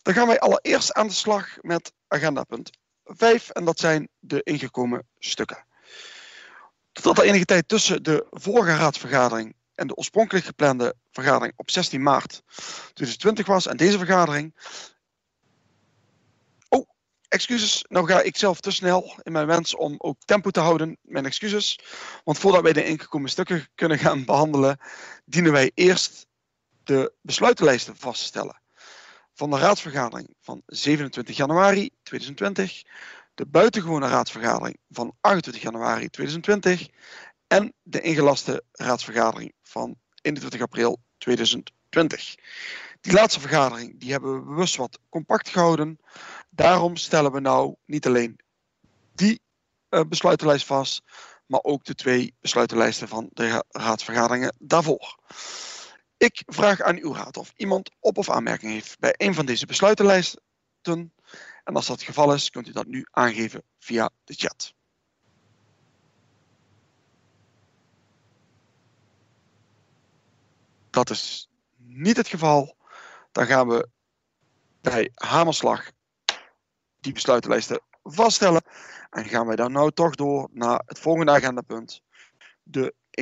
Dan gaan wij allereerst aan de slag met agendapunt 5 en dat zijn de ingekomen stukken. Totdat er enige tijd tussen de vorige raadsvergadering en de oorspronkelijk geplande vergadering op 16 maart 2020 was en deze vergadering. Oh, excuses, nou ga ik zelf te snel in mijn wens om ook tempo te houden. Mijn excuses, want voordat wij de ingekomen stukken kunnen gaan behandelen, dienen wij eerst de besluitenlijsten vaststellen van de raadsvergadering van 27 januari 2020, de buitengewone raadsvergadering van 28 januari 2020 en de ingelaste raadsvergadering van 21 april 2020. Die laatste vergadering die hebben we bewust wat compact gehouden. Daarom stellen we nou niet alleen die besluitenlijst vast, maar ook de 2 besluitenlijsten van de raadsvergaderingen daarvoor. Ik vraag aan uw raad of iemand op- of aanmerking heeft bij een van deze besluitenlijsten. En als dat het geval is, kunt u dat nu aangeven via de chat. Dat is niet het geval. Dan gaan we bij hamerslag die besluitenlijsten vaststellen. En gaan wij dan nou toch door naar het volgende agendapunt. De